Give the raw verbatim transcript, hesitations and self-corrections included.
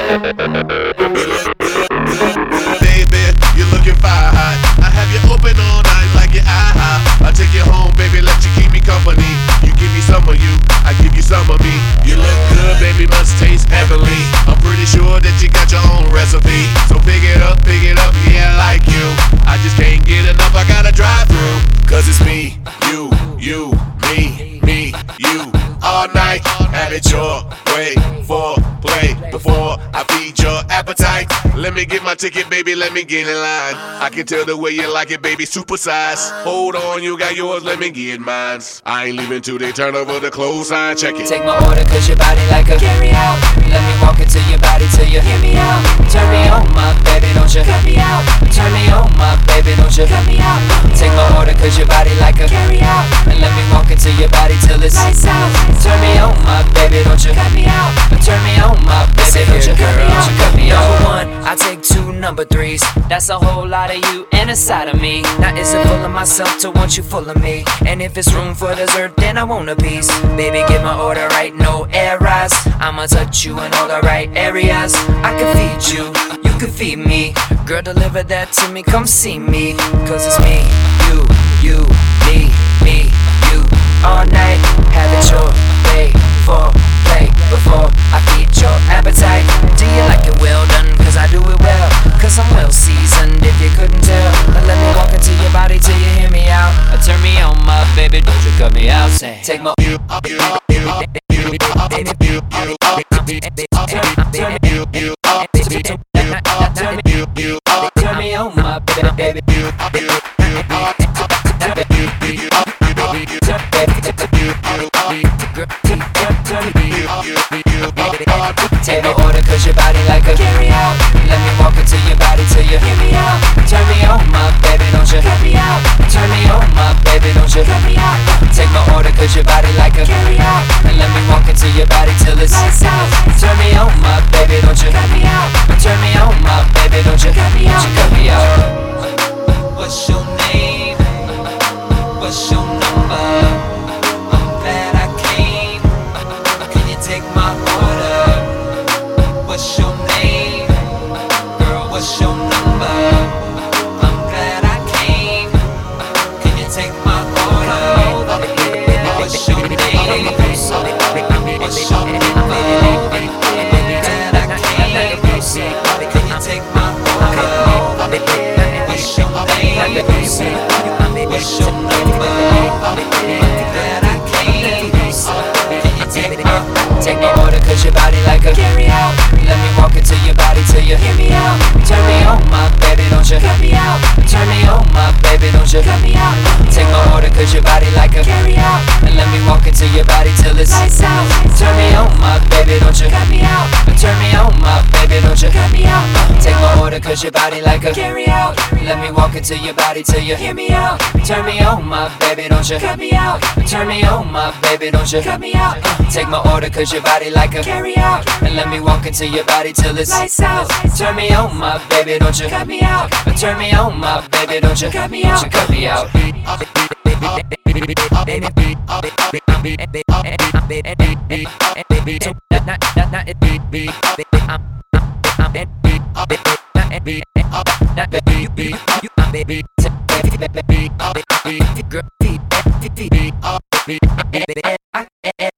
Baby, you're looking fire hot. I have you open all night like your IHOP. I take you home, baby, let you keep me company. You give me some of you, I give you some of me. You look good, baby, must taste heavenly. I'm pretty sure that you got your own recipe. So pick it up, pick it up, yeah, I like you. I just can't get enough, I gotta drive through. Cause it's me, you, you, me, me, you. All night, have it your way. For play before I feed your appetite. Let me get my ticket, baby, let me get in line. I can tell the way you like it, baby, supersize. Hold on, you got yours, let me get mine. I ain't leaving till they turn over the clothes sign, check it. Take my order cause your body like a carry out. Let me walk into your body till you hear me out. Turn me on, my baby, don't you cut me out. Turn me on, my baby, don't you cut me out. Take my order cause your body like a carry out. And let me walk into your body till it's lights out. Turn me on, my baby, don't you cut me out. Turn me on, my baby, don't you cut me out. Don't you cut me out. Number one, I take two number threes. That's a whole lot of you and a side of me. Now is it full of myself to want you full of me? And if it's room for dessert, then I want a piece. Baby, get my order right, no errors. I'ma touch you in all the right areas. I can feed you, you can feed me. Girl, deliver that to me, come see me. Cause it's me, you, you, me, me, you. All night, have it your way. For play before I feed your appetite. Do you like it well done? Cause I do it well. Cause I'm well seasoned if you couldn't tell. Now let me walk into your body till you hear me out. Or turn me on, my baby, don't you cut me out. Say, take my you, you, you, you, you, turn me on, my baby. Take my order cause your body like a carry out. Let me walk into your body till you hear me out. Turn me on, my baby, don't you cut me out. Turn me on, my baby, don't you cut me out. Take my order cause your body like a carry out. And let me walk into your body till it's lights out. Turn me on, my baby, don't you cut me out. Turn me on, my baby, don't you cut me out. Don't you cut me out. What's your name? What's your number? I'm glad I came. Can you take my order? What's your name? Girl, what's your number? I'm glad I came. Can you take my order? What's your name? What's your number? I'm glad I came. Can you take my order? What's your name? What's your number? Glad I came. Can you take my order? Take my order cause your body like a carry out. Let me walk into your body till you hear me out. Turn me on, my baby, don't you cut me out. Turn me on, my baby, don't you cut me out. Take my order cause your body like a carry out. And let me walk into your body till it's lights out. Turn me on, my baby, don't you cut me out. Turn me on, my baby, don't you cut me out. Take my order cause your body like a carry out. Let me walk into your body till you hear me out. Turn me on, my baby, don't you cut me out. Turn me on, my baby, don't you cut me out. Take my order cause your body like a carry out. And let me walk into your body till it's lights out. Turn me on, my baby, don't you cut me out. Turn me on, my baby, don't you cut me out. Don't you cut me out. Girl,